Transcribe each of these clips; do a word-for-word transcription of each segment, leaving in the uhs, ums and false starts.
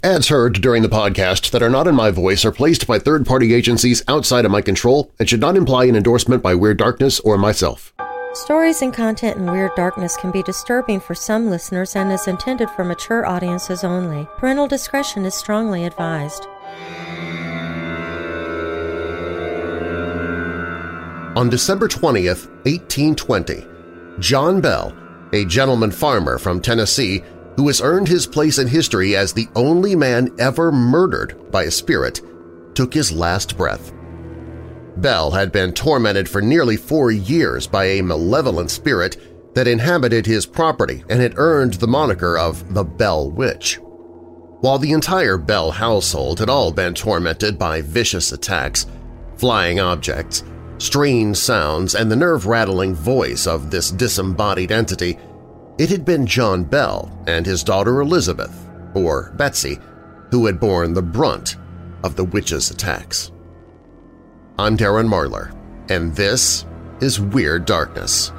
Ads heard during the podcast that are not in my voice are placed by third-party agencies outside of my control and should not imply an endorsement by Weird Darkness or myself. Stories and content in Weird Darkness can be disturbing for some listeners and is intended for mature audiences only. Parental discretion is strongly advised. On December twentieth, eighteen twenty, John Bell, a gentleman farmer from Tennessee who has earned his place in history as the only man ever murdered by a spirit, took his last breath. Bell had been tormented for nearly four years by a malevolent spirit that inhabited his property and had earned the moniker of the Bell Witch. While the entire Bell household had all been tormented by vicious attacks, flying objects, strange sounds, and the nerve-rattling voice of this disembodied entity, it had been John Bell and his daughter Elizabeth, or Betsy, who had borne the brunt of the witch's attacks. I'm Darren Marlar, and this is Weird Darkness.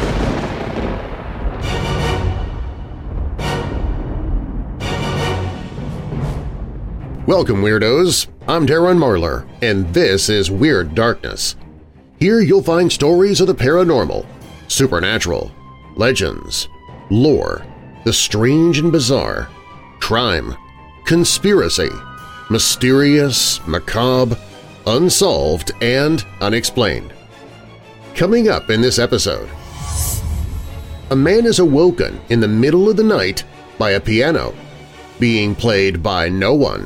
Welcome, Weirdos! I'm Darren Marlar, and this is Weird Darkness. Here you'll find stories of the paranormal, supernatural, legends, lore, the strange and bizarre, crime, conspiracy, mysterious, macabre, unsolved, and unexplained. Coming up in this episode, a man is awoken in the middle of the night by a piano, being played by no one.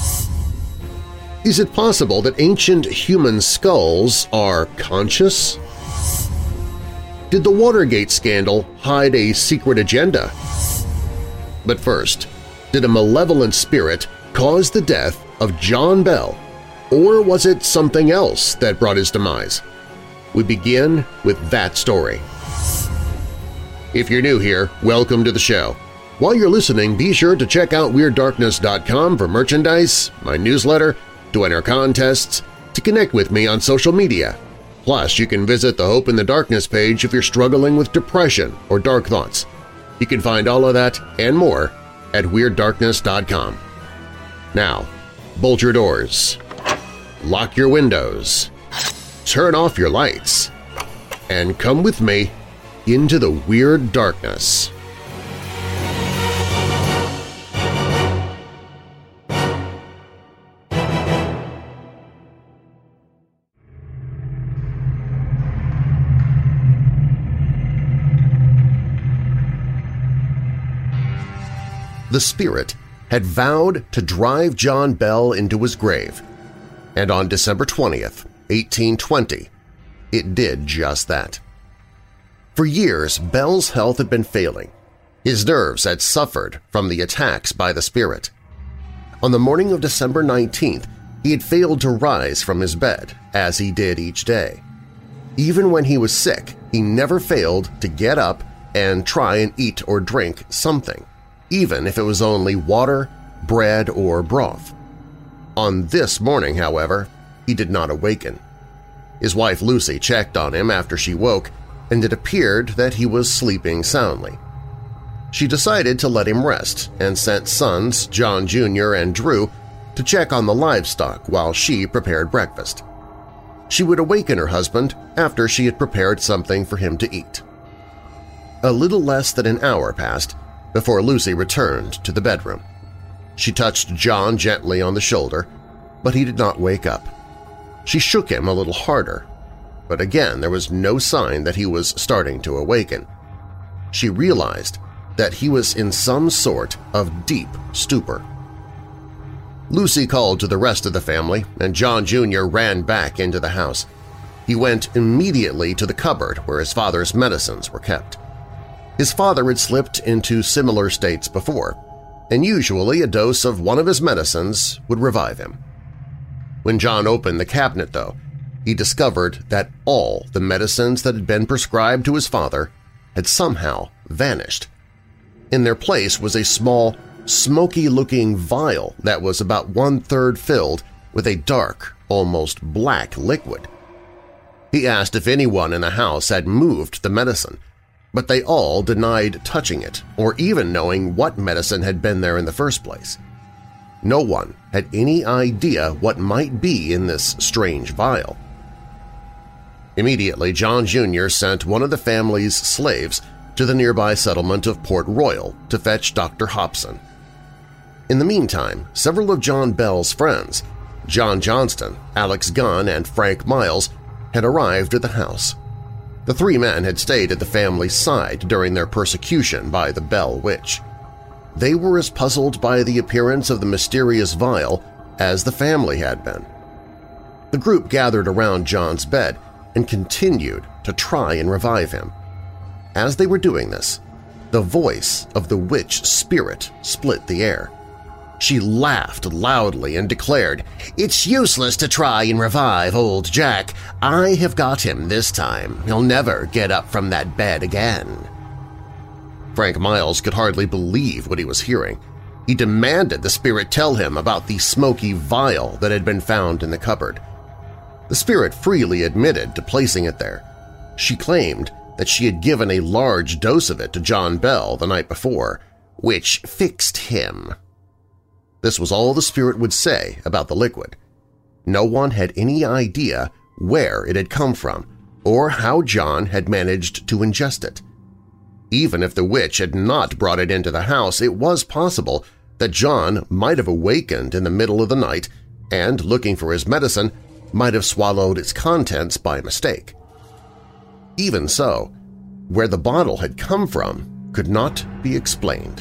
Is it possible that ancient human skulls are conscious? Did the Watergate scandal hide a secret agenda? But first, did a malevolent spirit cause the death of John Bell, or was it something else that brought his demise? We begin with that story. If you're new here, welcome to the show. While you're listening, be sure to check out Weird Darkness dot com for merchandise, my newsletter, to enter contests, to connect with me on social media. Plus, you can visit the Hope in the Darkness page if you're struggling with depression or dark thoughts. You can find all of that and more at Weird Darkness dot com. Now, bolt your doors, lock your windows, turn off your lights, and come with me into the Weird Darkness. The spirit had vowed to drive John Bell into his grave, and on December twentieth, eighteen twenty, it did just that. For years, Bell's health had been failing. His nerves had suffered from the attacks by the spirit. On the morning of December nineteenth, he had failed to rise from his bed, as he did each day. Even when he was sick, he never failed to get up and try and eat or drink something, even if it was only water, bread, or broth. On this morning, however, he did not awaken. His wife Lucy checked on him after she woke, and it appeared that he was sleeping soundly. She decided to let him rest and sent sons John Junior and Drew to check on the livestock while she prepared breakfast. She would awaken her husband after she had prepared something for him to eat. A little less than an hour passed before Lucy returned to the bedroom. She touched John gently on the shoulder, but he did not wake up. She shook him a little harder, but again there was no sign that he was starting to awaken. She realized that he was in some sort of deep stupor. Lucy called to the rest of the family, and John Junior ran back into the house. He went immediately to the cupboard where his father's medicines were kept. His father had slipped into similar states before, and usually a dose of one of his medicines would revive him. When John opened the cabinet, though, he discovered that all the medicines that had been prescribed to his father had somehow vanished. In their place was a small, smoky-looking vial that was about one-third filled with a dark, almost black liquid. He asked if anyone in the house had moved the medicine, but they all denied touching it or even knowing what medicine had been there in the first place. no one had any idea what might be in this strange vial. Immediately, John Junior sent one of the family's slaves to the nearby settlement of Port Royal to fetch Doctor Hobson. In the meantime, several of John Bell's friends, John Johnston, Alex Gunn, and Frank Miles, had arrived at the house. The three men had stayed at the family's side during their persecution by the Bell Witch. They were as puzzled by the appearance of the mysterious vial as the family had been. The group gathered around John's bed and continued to try and revive him. As they were doing this, the voice of the witch spirit split the air. She laughed loudly and declared, "It's useless to try and revive old Jack. I have got him this time. He'll never get up from that bed again." Frank Miles could hardly believe what he was hearing. He demanded the spirit tell him about the smoky vial that had been found in the cupboard. The spirit freely admitted to placing it there. She claimed that she had given a large dose of it to John Bell the night before, which fixed him. This was all the spirit would say about the liquid. No one had any idea where it had come from or how John had managed to ingest it. Even if the witch had not brought it into the house, it was possible that John might have awakened in the middle of the night and, looking for his medicine, might have swallowed its contents by mistake. Even so, where the bottle had come from could not be explained.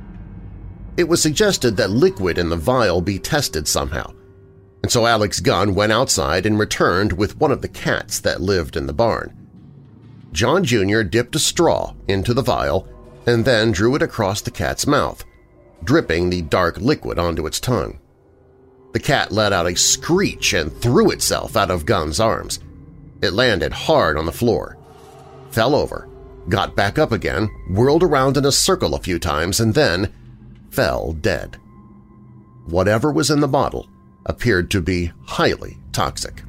It was suggested that liquid in the vial be tested somehow, and so Alex Gunn went outside and returned with one of the cats that lived in the barn. John Junior dipped a straw into the vial and then drew it across the cat's mouth, dripping the dark liquid onto its tongue. The cat let out a screech and threw itself out of Gunn's arms. It landed hard on the floor, fell over, got back up again, whirled around in a circle a few times, and then fell dead. Whatever was in the bottle appeared to be highly toxic.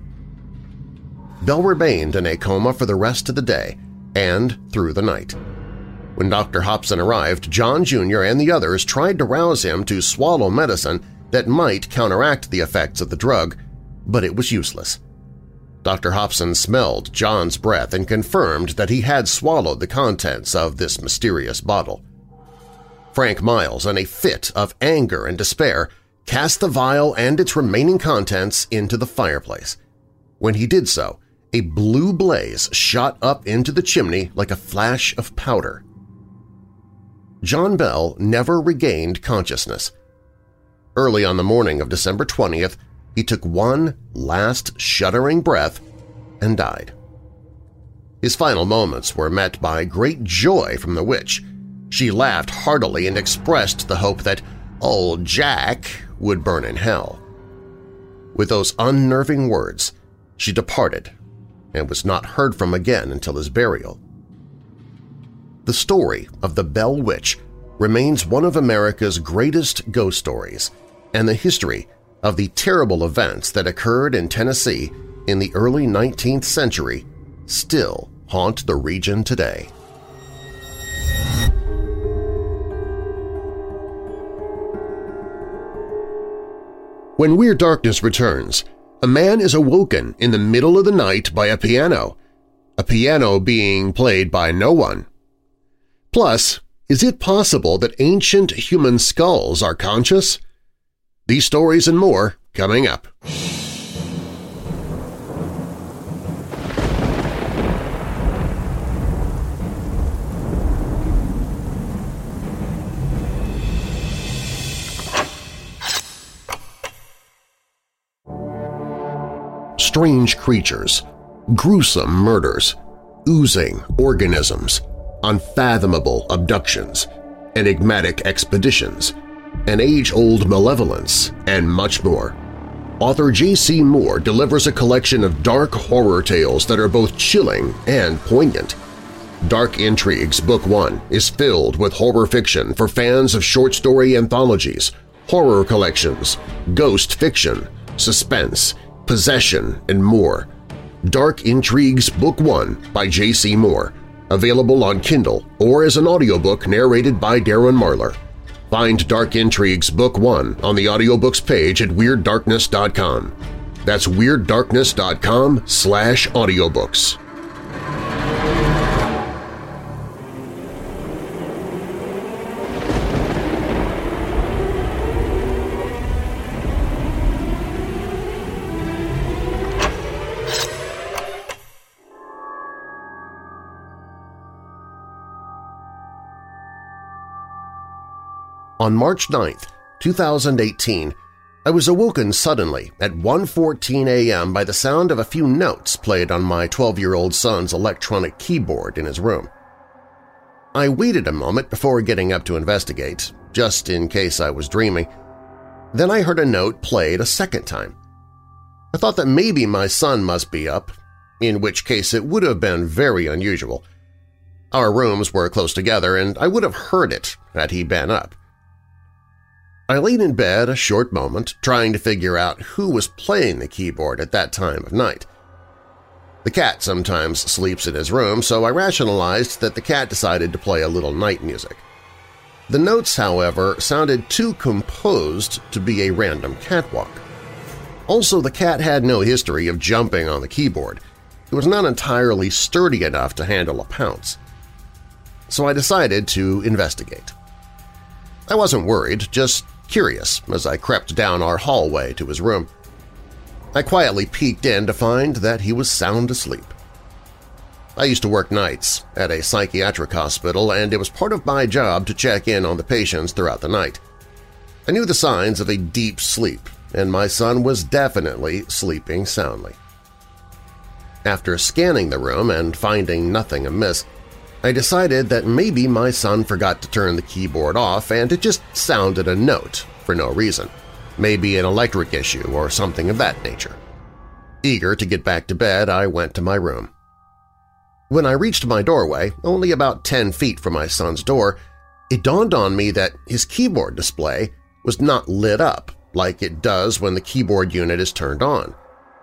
Bell remained in a coma for the rest of the day and through the night. When Doctor Hobson arrived, John Junior and the others tried to rouse him to swallow medicine that might counteract the effects of the drug, but it was useless. Doctor Hobson smelled John's breath and confirmed that he had swallowed the contents of this mysterious bottle. Frank Miles, in a fit of anger and despair, cast the vial and its remaining contents into the fireplace. When he did so, a blue blaze shot up into the chimney like a flash of powder. John Bell never regained consciousness. Early on the morning of December twentieth, he took one last shuddering breath and died. His final moments were met by great joy from the witch. She laughed heartily and expressed the hope that old Jack would burn in hell. With those unnerving words, she departed and was not heard from again until his burial. The story of the Bell Witch remains one of America's greatest ghost stories and the history of the terrible events that occurred in Tennessee in the early nineteenth century still haunt the region today. When Weird Darkness returns, a man is awoken in the middle of the night by a piano, a piano being played by no one. Plus, is it possible that ancient human skulls are conscious? These stories and more coming up. Strange creatures, gruesome murders, oozing organisms, unfathomable abductions, enigmatic expeditions, an age-old malevolence, and much more. Author J C Moore delivers a collection of dark horror tales that are both chilling and poignant. Dark Intrigues Book One is filled with horror fiction for fans of short story anthologies, horror collections, ghost fiction, suspense, possession, and more. Dark Intrigues Book One by J C Moore, available on Kindle or as an audiobook narrated by Darren Marlar. Find Dark Intrigues Book one on the audiobooks page at Weird Darkness dot com. That's Weird Darkness dot com slash audiobooks. On March ninth, two thousand eighteen, I was awoken suddenly at one fourteen a m by the sound of a few notes played on my twelve-year-old son's electronic keyboard in his room. I waited a moment before getting up to investigate, just in case I was dreaming. Then I heard a note played a second time. I thought that maybe my son must be up, in which case it would have been very unusual. Our rooms were close together, and I would have heard it had he been up. I laid in bed a short moment, trying to figure out who was playing the keyboard at that time of night. The cat sometimes sleeps in his room, so I rationalized that the cat decided to play a little night music. The notes, however, sounded too composed to be a random catwalk. Also, the cat had no history of jumping on the keyboard. It was not entirely sturdy enough to handle a pounce. So I decided to investigate. I wasn't worried, just curious as I crept down our hallway to his room. I quietly peeked in to find that he was sound asleep. I used to work nights at a psychiatric hospital, and it was part of my job to check in on the patients throughout the night. I knew the signs of a deep sleep, and my son was definitely sleeping soundly. After scanning the room and finding nothing amiss, I decided that maybe my son forgot to turn the keyboard off and it just sounded a note for no reason, maybe an electric issue or something of that nature. Eager to get back to bed, I went to my room. When I reached my doorway, only about ten feet from my son's door, it dawned on me that his keyboard display was not lit up like it does when the keyboard unit is turned on.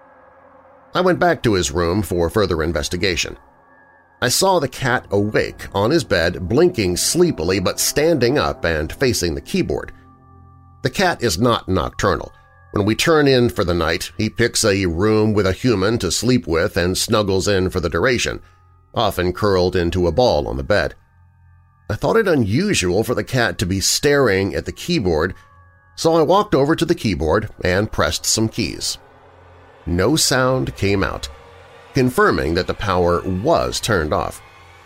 I went back to his room for further investigation. I saw the cat awake on his bed, blinking sleepily but standing up and facing the keyboard. The cat is not nocturnal. When we turn in for the night, he picks a room with a human to sleep with and snuggles in for the duration, often curled into a ball on the bed. I thought it unusual for the cat to be staring at the keyboard, so I walked over to the keyboard and pressed some keys. No sound came out, confirming that the power was turned off.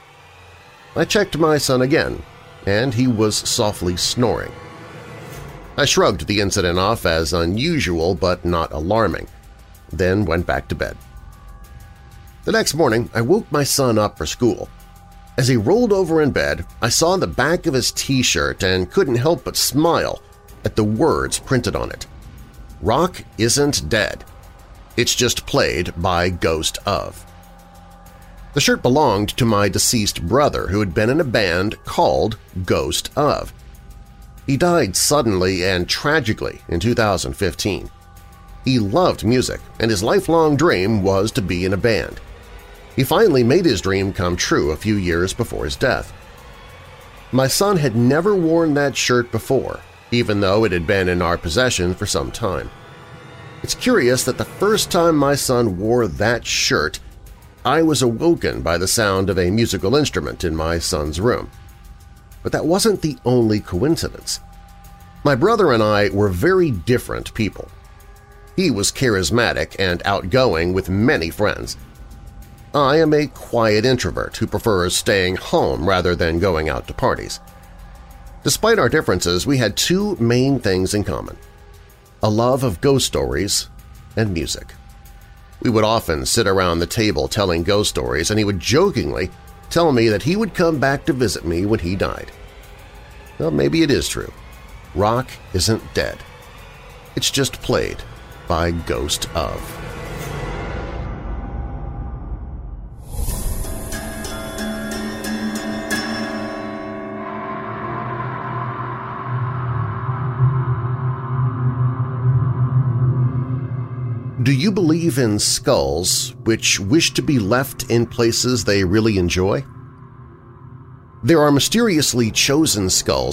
I checked my son again, and he was softly snoring. I shrugged the incident off as unusual but not alarming, then went back to bed. The next morning, I woke my son up for school. As he rolled over in bed, I saw the back of his t-shirt and couldn't help but smile at the words printed on it. "Rock isn't dead. It's just played by Ghost of." The shirt belonged to my deceased brother who had been in a band called Ghost of. He died suddenly and tragically in two thousand fifteen. He loved music, and his lifelong dream was to be in a band. He finally made his dream come true a few years before his death. My son had never worn that shirt before, even though it had been in our possession for some time. It's curious that the first time my son wore that shirt, I was awoken by the sound of a musical instrument in my son's room. But that wasn't the only coincidence. My brother and I were very different people. He was charismatic and outgoing with many friends. I am a quiet introvert who prefers staying home rather than going out to parties. Despite our differences, we had two main things in common: a love of ghost stories and music. We would often sit around the table telling ghost stories, and he would jokingly tell me that he would come back to visit me when he died. Well, maybe it is true. Rock isn't dead. It's just played by Ghost of. Do you believe in skulls which wish to be left in places they really enjoy? There are mysteriously chosen skulls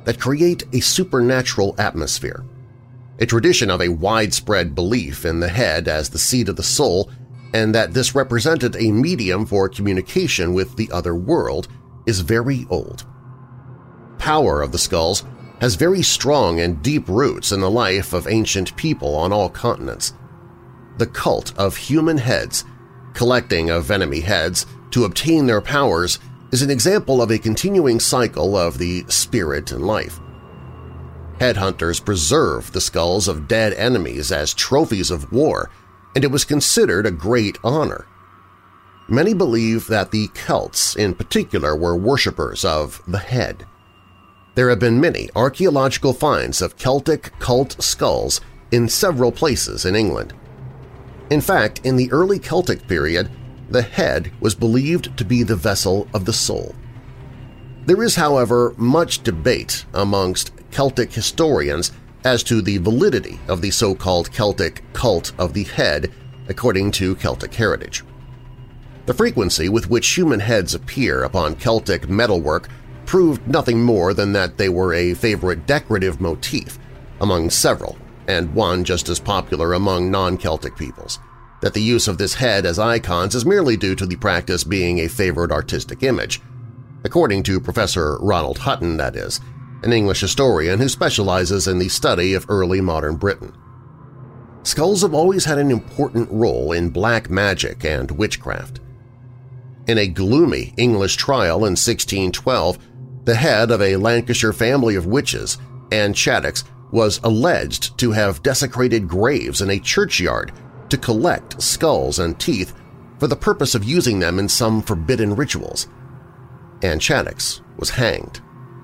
that create a supernatural atmosphere. A tradition of a widespread belief in the head as the seat of the soul and that this represented a medium for communication with the other world is very old. Power of the skulls has very strong and deep roots in the life of ancient people on all continents. The cult of human heads, collecting of enemy heads to obtain their powers, is an example of a continuing cycle of the spirit and life. Headhunters preserved the skulls of dead enemies as trophies of war, and it was considered a great honor. Many believe that the Celts in particular were worshippers of the head. There have been many archaeological finds of Celtic cult skulls in several places in England. In fact, in the early Celtic period, the head was believed to be the vessel of the soul. There is, however, much debate amongst Celtic historians as to the validity of the so-called Celtic cult of the head according to Celtic heritage. The frequency with which human heads appear upon Celtic metalwork proved nothing more than that they were a favorite decorative motif among several, and one just as popular among non-Celtic peoples, that the use of this head as icons is merely due to the practice being a favored artistic image, according to Professor Ronald Hutton, that is, an English historian who specializes in the study of early modern Britain. Skulls have always had an important role in black magic and witchcraft. In a gloomy English trial in sixteen twelve, the head of a Lancashire family of witches, Anne Chattox, was alleged to have desecrated graves in a churchyard to collect skulls and teeth for the purpose of using them in some forbidden rituals. Anne Chattox was hanged.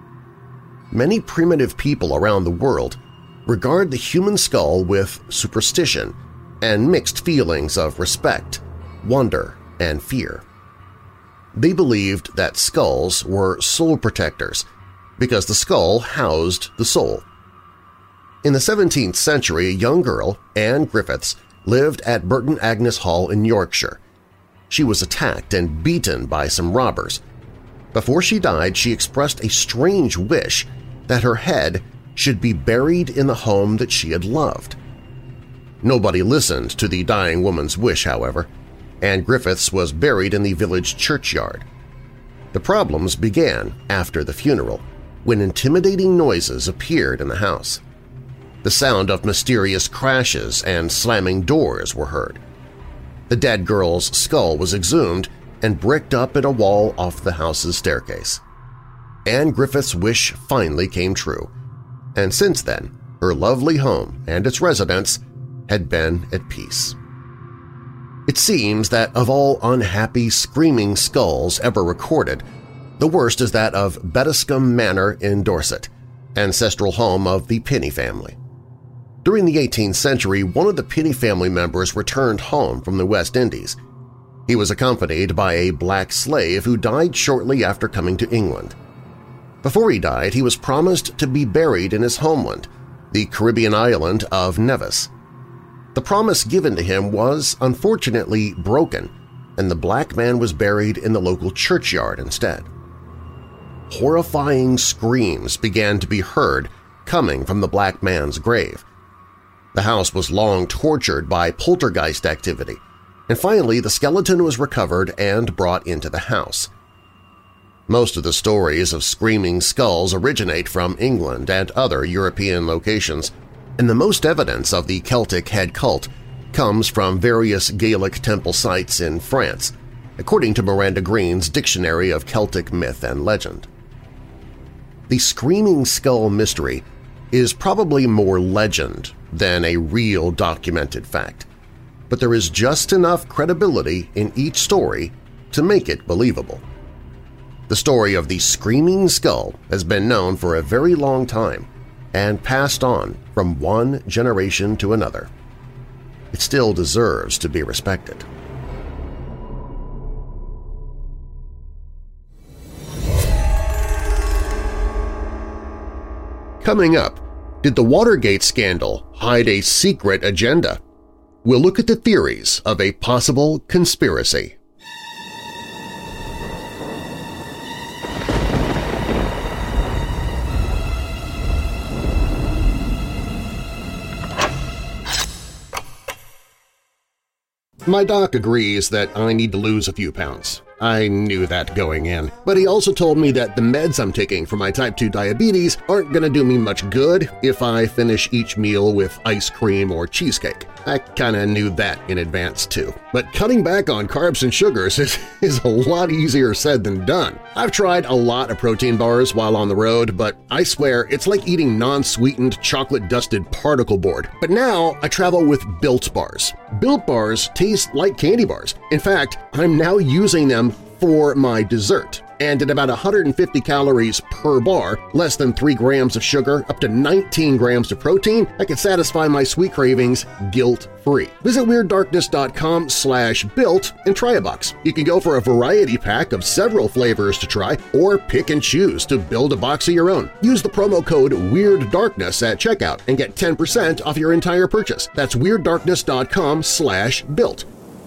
Many primitive people around the world regard the human skull with superstition and mixed feelings of respect, wonder, and fear. They believed that skulls were soul protectors because the skull housed the soul. In the seventeenth century, a young girl, Anne Griffiths, lived at Burton Agnes Hall in Yorkshire. She was attacked and beaten by some robbers. Before she died, she expressed a strange wish that her head should be buried in the home that she had loved. Nobody listened to the dying woman's wish, however. Anne Griffiths was buried in the village churchyard. The problems began after the funeral, when intimidating noises appeared in the house. The sound of mysterious crashes and slamming doors were heard. The dead girl's skull was exhumed and bricked up in a wall off the house's staircase. Anne Griffith's wish finally came true, and since then her lovely home and its residents had been at peace. It seems that of all unhappy screaming skulls ever recorded, the worst is that of Bettiscombe Manor in Dorset, ancestral home of the Pinney family. During the eighteenth century, one of the Pinney family members returned home from the West Indies. He was accompanied by a black slave who died shortly after coming to England. Before he died, he was promised to be buried in his homeland, the Caribbean island of Nevis. The promise given to him was unfortunately broken, and the black man was buried in the local churchyard instead. Horrifying screams began to be heard coming from the black man's grave. The house was long tortured by poltergeist activity, and finally the skeleton was recovered and brought into the house. Most of the stories of screaming skulls originate from England and other European locations, and the most evidence of the Celtic head cult comes from various Gaelic temple sites in France, according to Miranda Green's Dictionary of Celtic Myth and Legend. The Screaming Skull mystery is probably more legend than a real documented fact, but there is just enough credibility in each story to make it believable. The story of the Screaming Skull has been known for a very long time and passed on from one generation to another. It still deserves to be respected. Coming up, did the Watergate scandal hide a secret agenda? We'll look at the theories of a possible conspiracy. My doc agrees that I need to lose a few pounds. I knew that going in, but he also told me that the meds I'm taking for my type two diabetes aren't going to do me much good if I finish each meal with ice cream or cheesecake. I kinda knew that in advance too. But cutting back on carbs and sugars is, is a lot easier said than done. I've tried a lot of protein bars while on the road, but I swear it's like eating non-sweetened chocolate-dusted particle board. But now I travel with Built Bars. Built Bars taste like candy bars. In fact, I'm now using them for my dessert. And at about one hundred fifty calories per bar, less than three grams of sugar, up to nineteen grams of protein, I can satisfy my sweet cravings guilt-free. Visit Weird Darkness dot com slash built and try a box. You can go for a variety pack of several flavors to try, or pick and choose to build a box of your own. Use the promo code Weird Darkness at checkout and get ten percent off your entire purchase. That's Weird Darkness dot com slash built.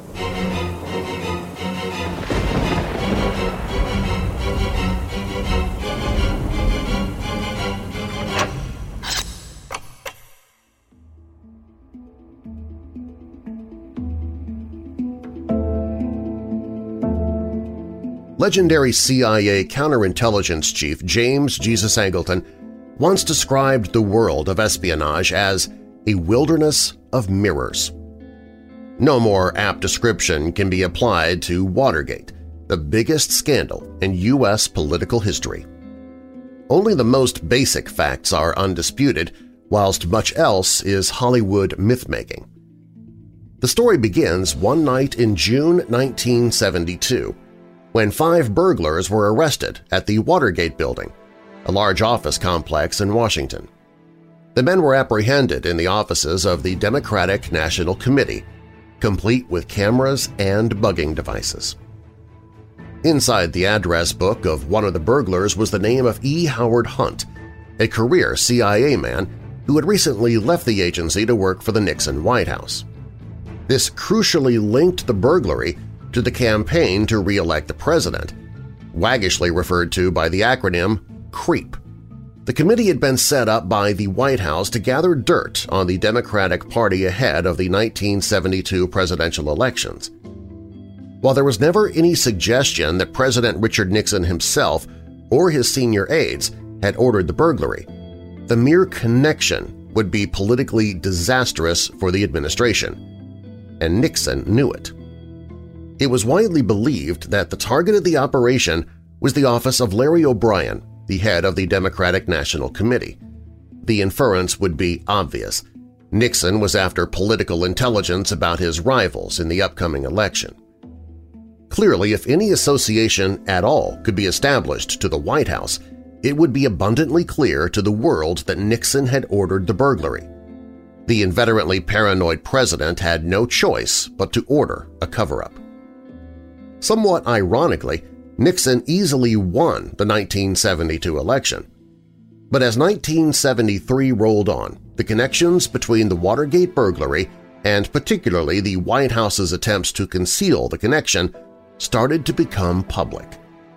Legendary C I A counterintelligence chief James Jesus Angleton once described the world of espionage as a wilderness of mirrors. No more apt description can be applied to Watergate, the biggest scandal in U S political history. Only the most basic facts are undisputed, whilst much else is Hollywood myth-making. The story begins one night in June nineteen seventy-two, when five burglars were arrested at the Watergate Building, a large office complex in Washington. The men were apprehended in the offices of the Democratic National Committee, complete with cameras and bugging devices. Inside the address book of one of the burglars was the name of E. Howard Hunt, a career C I A man who had recently left the agency to work for the Nixon White House. This crucially linked the burglary to the campaign to re-elect the president, waggishly referred to by the acronym CREEP. The committee had been set up by the White House to gather dirt on the Democratic Party ahead of the nineteen seventy-two presidential elections. While there was never any suggestion that President Richard Nixon himself or his senior aides had ordered the burglary, the mere connection would be politically disastrous for the administration, and Nixon knew it. It was widely believed that the target of the operation was the office of Larry O'Brien, the head of the Democratic National Committee. The inference would be obvious. Nixon was after political intelligence about his rivals in the upcoming election. Clearly, if any association at all could be established to the White House, it would be abundantly clear to the world that Nixon had ordered the burglary. The inveterately paranoid president had no choice but to order a cover-up. Somewhat ironically, Nixon easily won the nineteen seventy-two election. But as nineteen seventy-three rolled on, the connections between the Watergate burglary and particularly the White House's attempts to conceal the connection started to become public.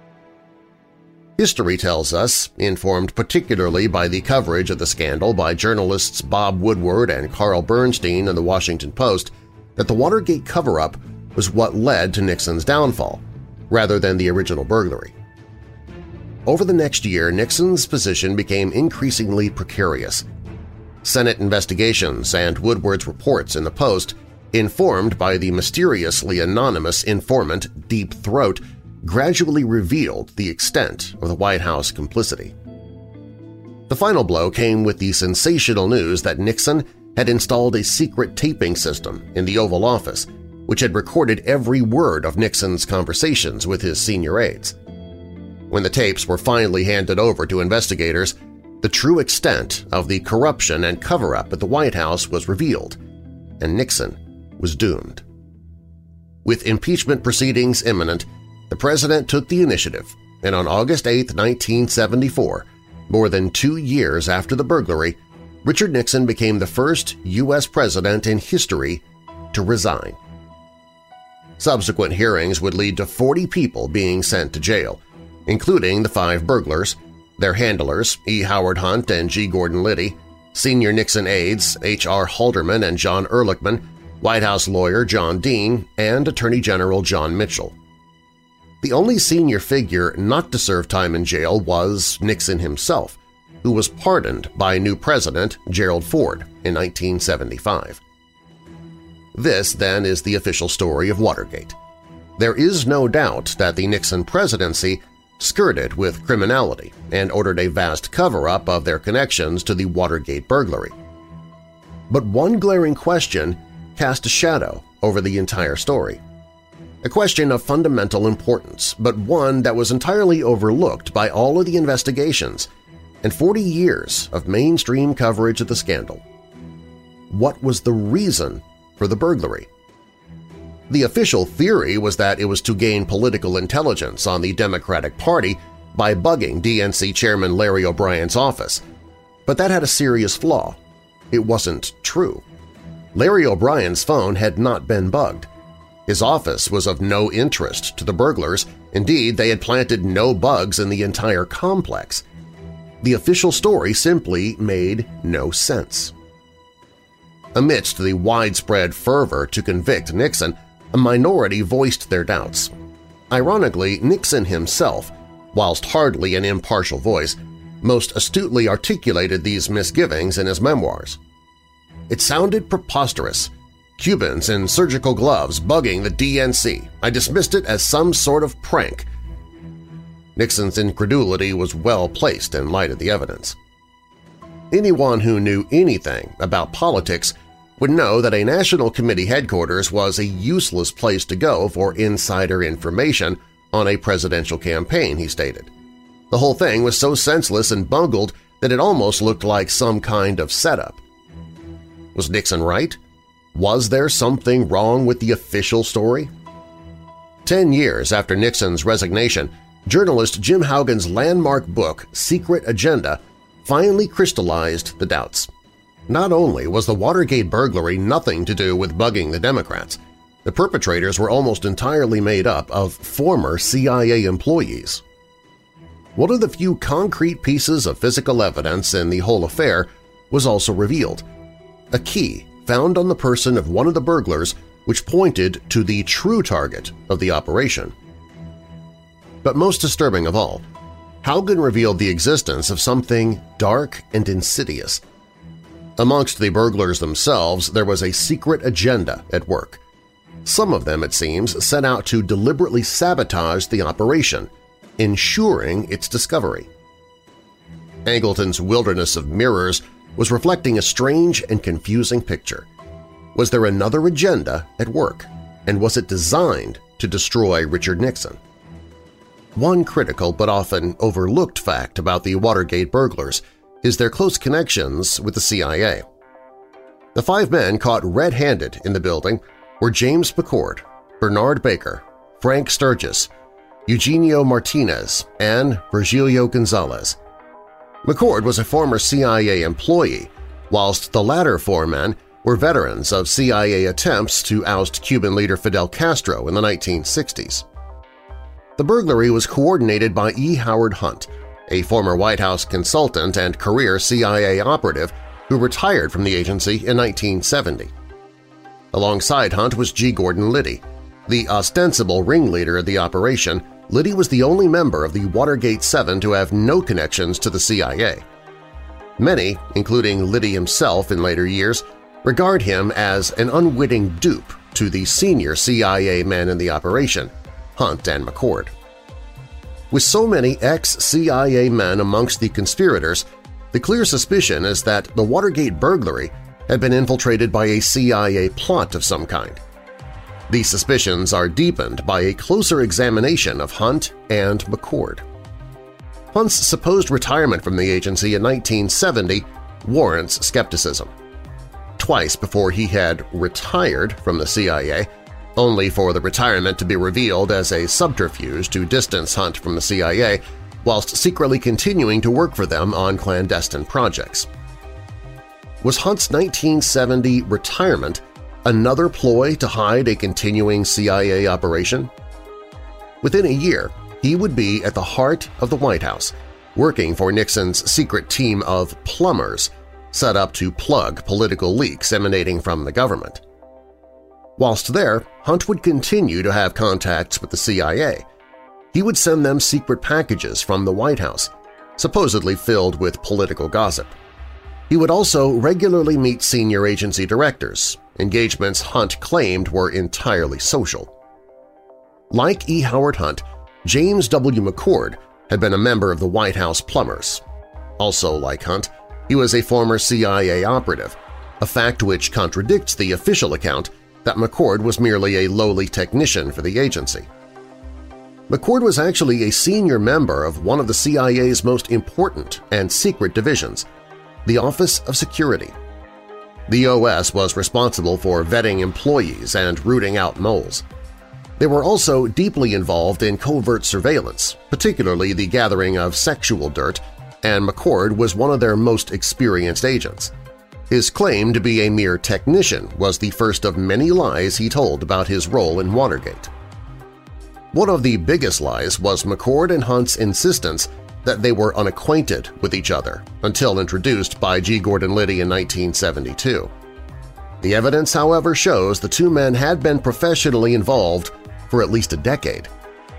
History tells us, informed particularly by the coverage of the scandal by journalists Bob Woodward and Carl Bernstein in the Washington Post, that the Watergate cover-up was what led to Nixon's downfall, rather than the original burglary. Over the next year, Nixon's position became increasingly precarious. Senate investigations and Woodward's reports in the Post, informed by the mysteriously anonymous informant Deep Throat, gradually revealed the extent of the White House complicity. The final blow came with the sensational news that Nixon had installed a secret taping system in the Oval Office, which had recorded every word of Nixon's conversations with his senior aides. When the tapes were finally handed over to investigators, the true extent of the corruption and cover-up at the White House was revealed, and Nixon was doomed. With impeachment proceedings imminent, the president took the initiative, and on August eighth, nineteen seventy-four, more than two years after the burglary, Richard Nixon became the first U S president in history to resign. Subsequent hearings would lead to forty people being sent to jail, including the five burglars, their handlers E. Howard Hunt and G. Gordon Liddy, senior Nixon aides H R Halderman and John Ehrlichman, White House lawyer John Dean, and Attorney General John Mitchell. The only senior figure not to serve time in jail was Nixon himself, who was pardoned by new president Gerald Ford in nineteen seventy-five. This, then, is the official story of Watergate. There is no doubt that the Nixon presidency skirted with criminality and ordered a vast cover-up of their connections to the Watergate burglary. But one glaring question cast a shadow over the entire story. A question of fundamental importance, but one that was entirely overlooked by all of the investigations and forty years of mainstream coverage of the scandal. What was the reason for the burglary? The official theory was that it was to gain political intelligence on the Democratic Party by bugging D N C Chairman Larry O'Brien's office, but that had a serious flaw. It wasn't true. Larry O'Brien's phone had not been bugged. His office was of no interest to the burglars. Indeed, they had planted no bugs in the entire complex. The official story simply made no sense. Amidst the widespread fervor to convict Nixon, a minority voiced their doubts. Ironically, Nixon himself, whilst hardly an impartial voice, most astutely articulated these misgivings in his memoirs. It sounded preposterous. Cubans in surgical gloves bugging the D N C. I dismissed it as some sort of prank. Nixon's incredulity was well placed in light of the evidence. Anyone who knew anything about politics would know that a National Committee headquarters was a useless place to go for insider information on a presidential campaign, he stated. The whole thing was so senseless and bungled that it almost looked like some kind of setup. Was Nixon right? Was there something wrong with the official story? Ten years after Nixon's resignation, journalist Jim Haugen's landmark book, Secret Agenda, finally crystallized the doubts. Not only was the Watergate burglary nothing to do with bugging the Democrats, the perpetrators were almost entirely made up of former C I A employees. One of the few concrete pieces of physical evidence in the whole affair was also revealed, a key found on the person of one of the burglars which pointed to the true target of the operation. But most disturbing of all, Haugen revealed the existence of something dark and insidious. Amongst the burglars themselves, there was a secret agenda at work. Some of them, it seems, set out to deliberately sabotage the operation, ensuring its discovery. Angleton's wilderness of mirrors was reflecting a strange and confusing picture. Was there another agenda at work, and was it designed to destroy Richard Nixon? One critical but often overlooked fact about the Watergate burglars is their close connections with the C I A. The five men caught red-handed in the building were James McCord, Bernard Baker, Frank Sturgis, Eugenio Martinez, and Virgilio Gonzalez. McCord was a former C I A employee, whilst the latter four men were veterans of C I A attempts to oust Cuban leader Fidel Castro in the nineteen sixties. The burglary was coordinated by E. Howard Hunt, a former White House consultant and career C I A operative who retired from the agency in nineteen seventy. Alongside Hunt was G. Gordon Liddy. The ostensible ringleader of the operation, Liddy was the only member of the Watergate Seven to have no connections to the C I A. Many, including Liddy himself in later years, regard him as an unwitting dupe to the senior C I A men in the operation, Hunt and McCord. With so many ex-C I A men amongst the conspirators, the clear suspicion is that the Watergate burglary had been infiltrated by a C I A plot of some kind. These suspicions are deepened by a closer examination of Hunt and McCord. Hunt's supposed retirement from the agency in nineteen seventy warrants skepticism. Twice before he had retired from the C I A, only for the retirement to be revealed as a subterfuge to distance Hunt from the C I A whilst secretly continuing to work for them on clandestine projects. Was Hunt's nineteen seventy retirement another ploy to hide a continuing C I A operation? Within a year, he would be at the heart of the White House, working for Nixon's secret team of plumbers set up to plug political leaks emanating from the government. Whilst there, Hunt would continue to have contacts with the C I A. He would send them secret packages from the White House, supposedly filled with political gossip. He would also regularly meet senior agency directors, engagements Hunt claimed were entirely social. Like E. Howard Hunt, James W. McCord had been a member of the White House Plumbers. Also like Hunt, he was a former C I A operative, a fact which contradicts the official account that McCord was merely a lowly technician for the agency. McCord was actually a senior member of one of the C I A's most important and secret divisions, the Office of Security. The O S was responsible for vetting employees and rooting out moles. They were also deeply involved in covert surveillance, particularly the gathering of sexual dirt, and McCord was one of their most experienced agents. His claim to be a mere technician was the first of many lies he told about his role in Watergate. One of the biggest lies was McCord and Hunt's insistence that they were unacquainted with each other until introduced by G. Gordon Liddy in nineteen seventy-two. The evidence, however, shows the two men had been professionally involved for at least a decade.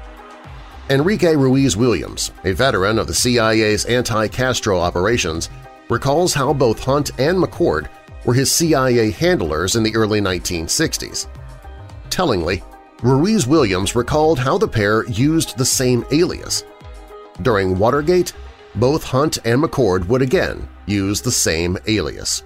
Enrique Ruiz Williams, a veteran of the C I A's anti-Castro operations, recalls how both Hunt and McCord were his C I A handlers in the early nineteen sixties. Tellingly, Ruiz Williams recalled how the pair used the same alias. During Watergate, both Hunt and McCord would again use the same alias.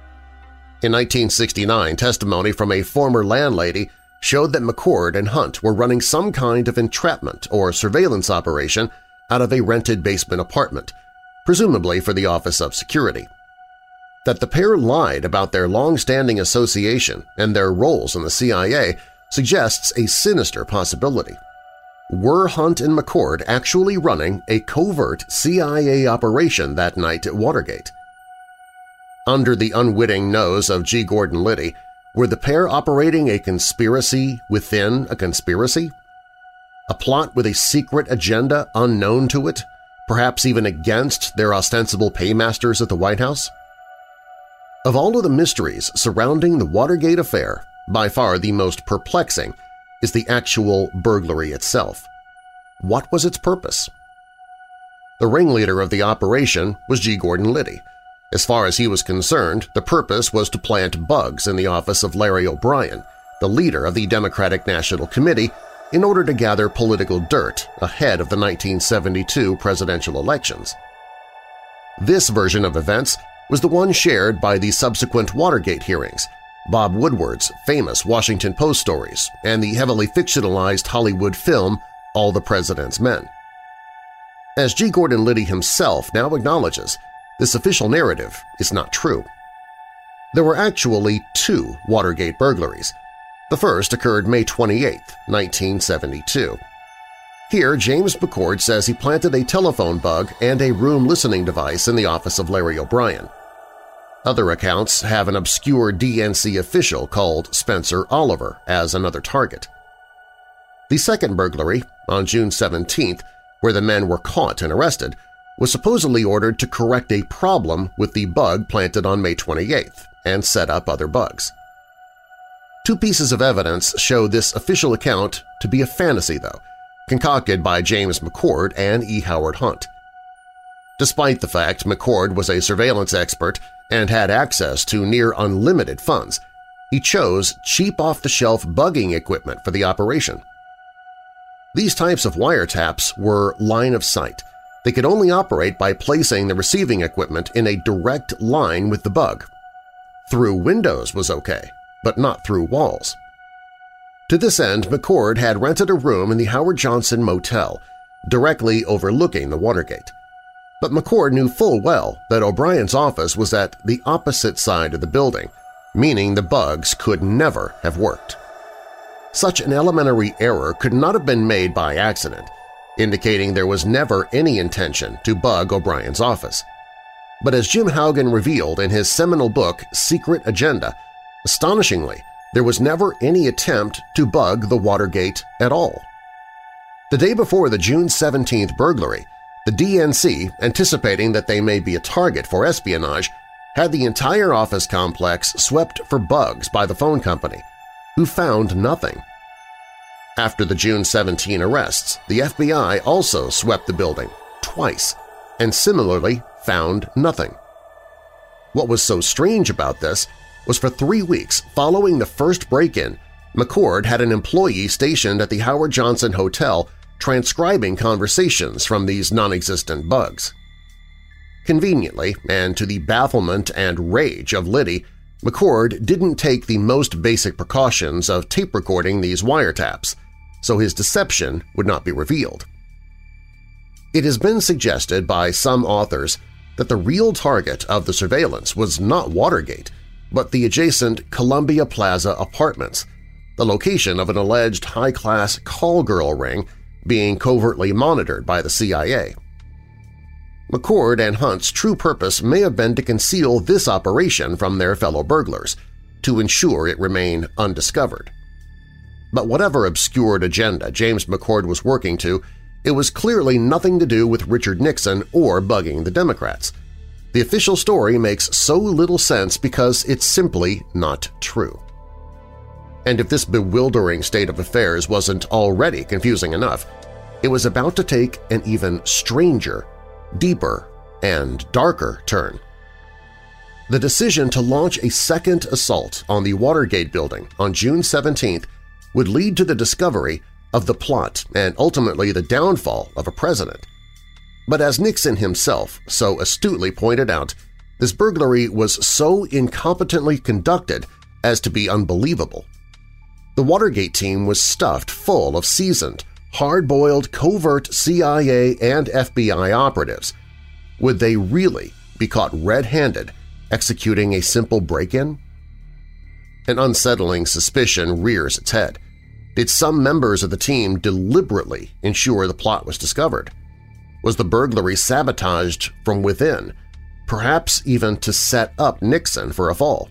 In nineteen sixty-nine, testimony from a former landlady showed that McCord and Hunt were running some kind of entrapment or surveillance operation out of a rented basement apartment, presumably for the Office of Security. That the pair lied about their long-standing association and their roles in the C I A suggests a sinister possibility. Were Hunt and McCord actually running a covert C I A operation that night at Watergate? Under the unwitting nose of G. Gordon Liddy, were the pair operating a conspiracy within a conspiracy? A plot with a secret agenda unknown to it, perhaps even against their ostensible paymasters at the White House? Of all of the mysteries surrounding the Watergate affair, by far the most perplexing is the actual burglary itself. What was its purpose? The ringleader of the operation was G. Gordon Liddy. As far as he was concerned, the purpose was to plant bugs in the office of Larry O'Brien, the leader of the Democratic National Committee, in order to gather political dirt ahead of the nineteen seventy-two presidential elections. This version of events was the one shared by the subsequent Watergate hearings, Bob Woodward's famous Washington Post stories, and the heavily fictionalized Hollywood film All the President's Men. As G. Gordon Liddy himself now acknowledges, this official narrative is not true. There were actually two Watergate burglaries. The first occurred May twenty-eighth, nineteen seventy-two. Here, James McCord says he planted a telephone bug and a room listening device in the office of Larry O'Brien. Other accounts have an obscure D N C official called Spencer Oliver as another target. The second burglary, on June seventeenth, where the men were caught and arrested, was supposedly ordered to correct a problem with the bug planted on May twenty-eighth and set up other bugs. Two pieces of evidence show this official account to be a fantasy, though, concocted by James McCord and E. Howard Hunt. Despite the fact McCord was a surveillance expert and had access to near unlimited funds, he chose cheap off-the-shelf bugging equipment for the operation. These types of wiretaps were line of sight. They could only operate by placing the receiving equipment in a direct line with the bug. Through windows was okay, but not through walls. To this end, McCord had rented a room in the Howard Johnson Motel, directly overlooking the Watergate. But McCord knew full well that O'Brien's office was at the opposite side of the building, meaning the bugs could never have worked. Such an elementary error could not have been made by accident, indicating there was never any intention to bug O'Brien's office. But as Jim Haugen revealed in his seminal book Secret Agenda, astonishingly, there was never any attempt to bug the Watergate at all. The day before the June seventeenth burglary, the D N C, anticipating that they may be a target for espionage, had the entire office complex swept for bugs by the phone company, who found nothing. After the June seventeenth arrests, the F B I also swept the building twice and similarly found nothing. What was so strange about this was for three weeks following the first break-in, McCord had an employee stationed at the Howard Johnson Hotel transcribing conversations from these non-existent bugs. Conveniently, and to the bafflement and rage of Liddy, McCord didn't take the most basic precautions of tape recording these wiretaps, so his deception would not be revealed. It has been suggested by some authors that the real target of the surveillance was not Watergate, but the adjacent Columbia Plaza apartments, the location of an alleged high-class call girl ring being covertly monitored by the C I A. McCord and Hunt's true purpose may have been to conceal this operation from their fellow burglars, to ensure it remain undiscovered. But whatever obscured agenda James McCord was working to, it was clearly nothing to do with Richard Nixon or bugging the Democrats. The official story makes so little sense because it's simply not true. And if this bewildering state of affairs wasn't already confusing enough, it was about to take an even stranger, deeper, and darker turn. The decision to launch a second assault on the Watergate building on June seventeenth would lead to the discovery of the plot and ultimately the downfall of a president. But as Nixon himself so astutely pointed out, this burglary was so incompetently conducted as to be unbelievable. The Watergate team was stuffed full of seasoned, hard-boiled covert C I A and F B I operatives. Would they really be caught red-handed executing a simple break-in? An unsettling suspicion rears its head. Did some members of the team deliberately ensure the plot was discovered? Was the burglary sabotaged from within, perhaps even to set up Nixon for a fall?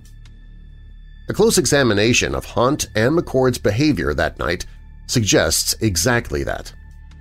A close examination of Hunt and McCord's behavior that night suggests exactly that.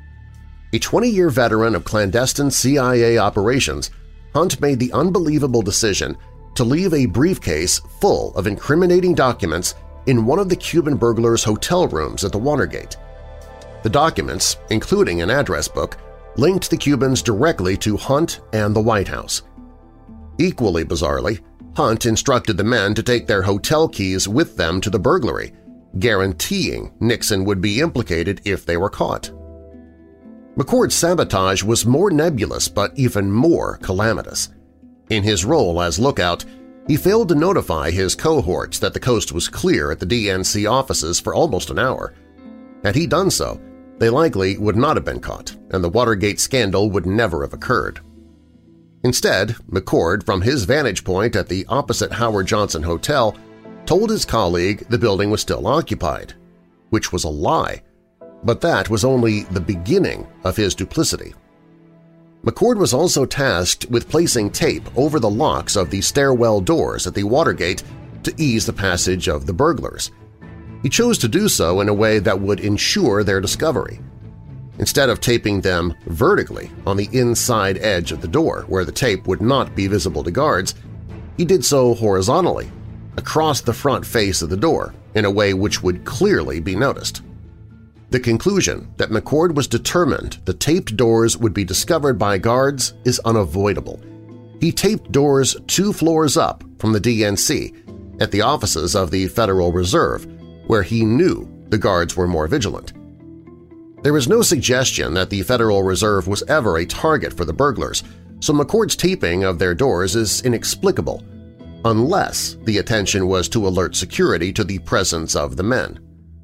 A twenty-year veteran of clandestine C I A operations, Hunt made the unbelievable decision to leave a briefcase full of incriminating documents in one of the Cuban burglars' hotel rooms at the Watergate. The documents, including an address book, linked the Cubans directly to Hunt and the White House. Equally bizarrely, Hunt instructed the men to take their hotel keys with them to the burglary, guaranteeing Nixon would be implicated if they were caught. McCord's sabotage was more nebulous but even more calamitous. In his role as lookout, he failed to notify his cohorts that the coast was clear at the D N C offices for almost an hour. Had he done so, they likely would not have been caught, and the Watergate scandal would never have occurred. Instead, McCord, from his vantage point at the opposite Howard Johnson Hotel, told his colleague the building was still occupied, which was a lie, but that was only the beginning of his duplicity. McCord was also tasked with placing tape over the locks of the stairwell doors at the Watergate to ease the passage of the burglars. He chose to do so in a way that would ensure their discovery. Instead of taping them vertically on the inside edge of the door where the tape would not be visible to guards, he did so horizontally, across the front face of the door in a way which would clearly be noticed. The conclusion that McCord was determined the taped doors would be discovered by guards is unavoidable. He taped doors two floors up from the D N C at the offices of the Federal Reserve, where he knew the guards were more vigilant. There is no suggestion that the Federal Reserve was ever a target for the burglars, so McCord's taping of their doors is inexplicable, unless the attention was to alert security to the presence of the men.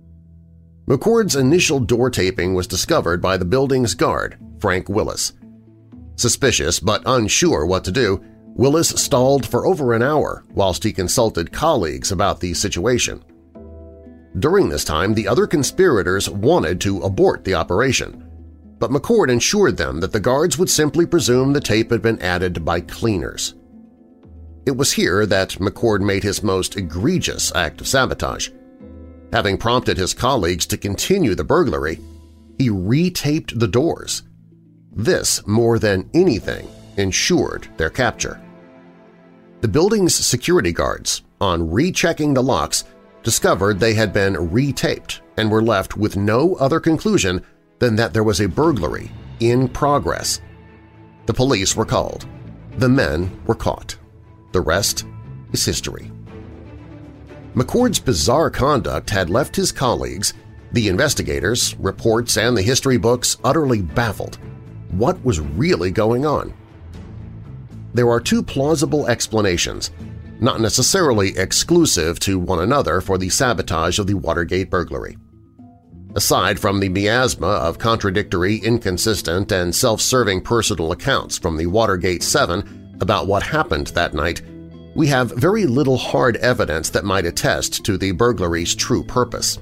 McCord's initial door taping was discovered by the building's guard, Frank Willis. Suspicious but unsure what to do, Willis stalled for over an hour whilst he consulted colleagues about the situation. During this time, the other conspirators wanted to abort the operation, but McCord ensured them that the guards would simply presume the tape had been added by cleaners. It was here that McCord made his most egregious act of sabotage. Having prompted his colleagues to continue the burglary, he retaped the doors. This, more than anything, ensured their capture. The building's security guards, on rechecking the locks, discovered they had been retaped and were left with no other conclusion than that there was a burglary in progress. The police were called. The men were caught. The rest is history. McCord's bizarre conduct had left his colleagues, the investigators, reports, and the history books utterly baffled. What was really going on? There are two plausible explanations, not necessarily exclusive to one another, for the sabotage of the Watergate burglary. Aside from the miasma of contradictory, inconsistent, and self-serving personal accounts from the Watergate Seven about what happened that night, we have very little hard evidence that might attest to the burglary's true purpose.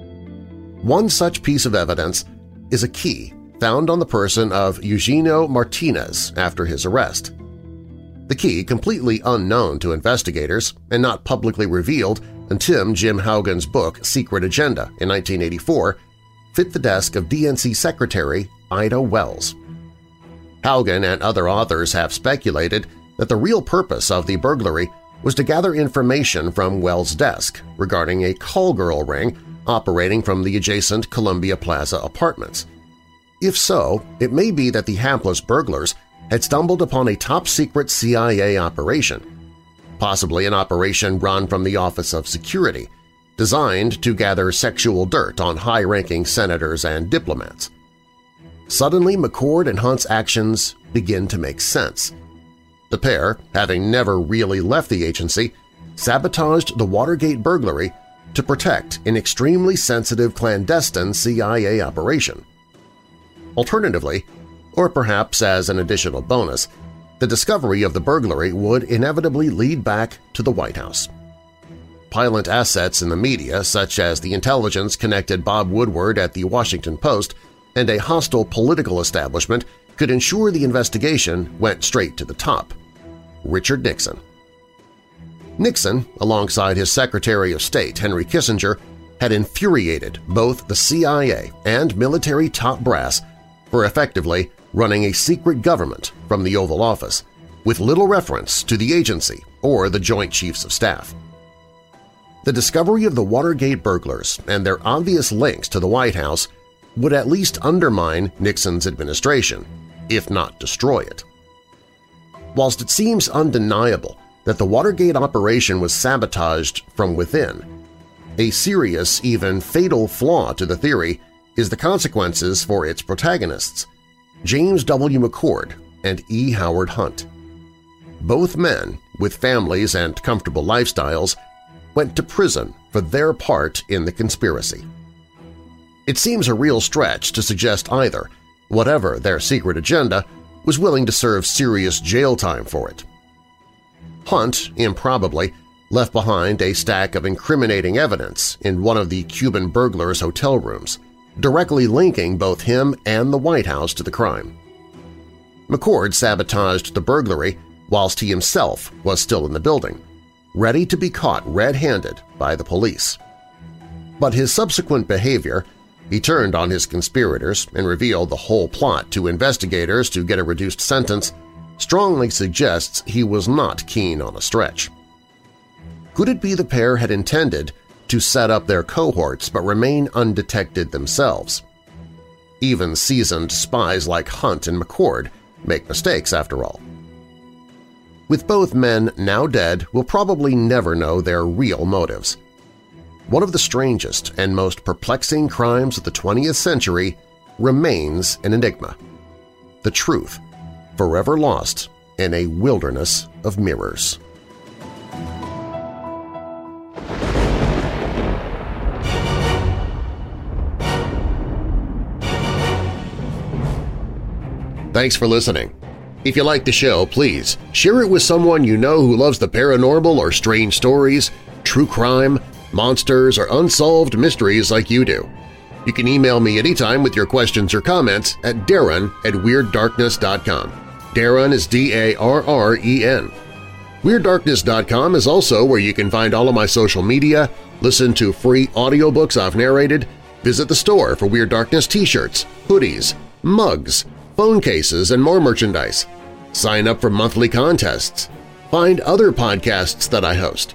One such piece of evidence is a key found on the person of Eugenio Martinez after his arrest. The key, completely unknown to investigators and not publicly revealed until Jim Haugen's book Secret Agenda in nineteen eighty-four, fit the desk of D N C Secretary Ida Wells. Haugen and other authors have speculated that the real purpose of the burglary was to gather information from Wells' desk regarding a call girl ring operating from the adjacent Columbia Plaza apartments. If so, it may be that the hapless burglars had stumbled upon a top-secret C I A operation, possibly an operation run from the Office of Security, designed to gather sexual dirt on high-ranking senators and diplomats. Suddenly, McCord and Hunt's actions begin to make sense. The pair, having never really left the agency, sabotaged the Watergate burglary to protect an extremely sensitive clandestine C I A operation. Alternatively, or perhaps as an additional bonus, the discovery of the burglary would inevitably lead back to the White House. Pilot assets in the media, such as the intelligence-connected Bob Woodward at the Washington Post and a hostile political establishment, could ensure the investigation went straight to the top – Richard Nixon. Nixon, alongside his Secretary of State Henry Kissinger, had infuriated both the C I A and military top brass for effectively running a secret government from the Oval Office, with little reference to the agency or the Joint Chiefs of Staff. The discovery of the Watergate burglars and their obvious links to the White House would at least undermine Nixon's administration, if not destroy it. Whilst it seems undeniable that the Watergate operation was sabotaged from within, a serious, even fatal flaw to the theory is the consequences for its protagonists, James W. McCord and E. Howard Hunt. Both men, with families and comfortable lifestyles, went to prison for their part in the conspiracy. It seems a real stretch to suggest either, whatever their secret agenda, was willing to serve serious jail time for it. Hunt, improbably, left behind a stack of incriminating evidence in one of the Cuban burglars' hotel rooms, directly linking both him and the White House to the crime. McCord sabotaged the burglary whilst he himself was still in the building, ready to be caught red-handed by the police. But his subsequent behavior – he turned on his conspirators and revealed the whole plot to investigators to get a reduced sentence – strongly suggests he was not keen on a stretch. Could it be the pair had intended to set up their cohorts but remain undetected themselves? Even seasoned spies like Hunt and McCord make mistakes, after all. With both men now dead, we'll probably never know their real motives. One of the strangest and most perplexing crimes of the twentieth century remains an enigma. The truth, forever lost in a wilderness of mirrors. Thanks for listening. If you like the show, please share it with someone you know who loves the paranormal or strange stories, true crime, monsters, or unsolved mysteries like you do. You can email me anytime with your questions or comments at darren at weird darkness dot com. Darren is D A R R E N. weird darkness dot com is also where you can find all of my social media, listen to free audiobooks I've narrated, visit the store for Weird Darkness t-shirts, hoodies, mugs, phone cases, and more merchandise. Sign up for monthly contests. Find other podcasts that I host.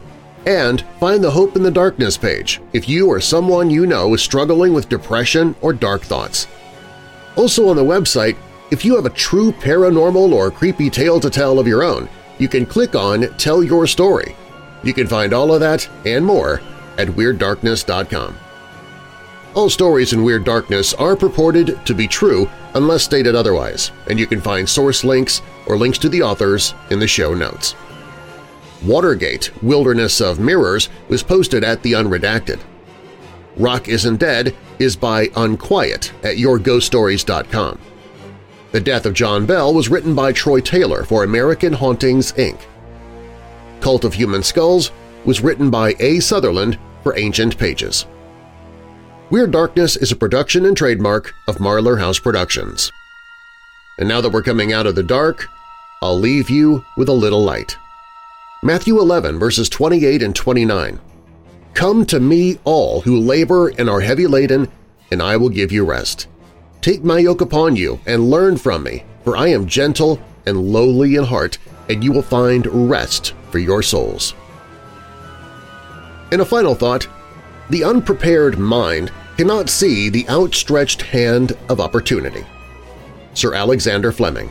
And find the Hope in the Darkness page if you or someone you know is struggling with depression or dark thoughts. Also on the website, if you have a true paranormal or creepy tale to tell of your own, you can click on Tell Your Story. You can find all of that and more at Weird Darkness dot com. All stories in Weird Darkness are purported to be true unless stated otherwise, and you can find source links or links to the authors in the show notes. Watergate – Wilderness of Mirrors was posted at The Unredacted. Rock Isn't Dead is by Unquiet at Your Ghost Stories dot com. The Death of John Bell was written by Troy Taylor for American Hauntings, Incorporated. Cult of Human Skulls was written by A. Sutherland for Ancient Pages. Weird Darkness is a production and trademark of Marlar House Productions. And now that we're coming out of the dark, I'll leave you with a little light. Matthew eleven, verses twenty-eight and twenty-nine. Come to me all who labor and are heavy laden, and I will give you rest. Take my yoke upon you and learn from me, for I am gentle and lowly in heart, and you will find rest for your souls. And a final thought, the unprepared mind cannot see the outstretched hand of opportunity. Sir Alexander Fleming.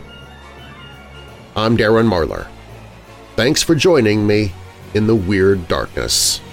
I'm Darren Marlar. Thanks for joining me in the Weird Darkness.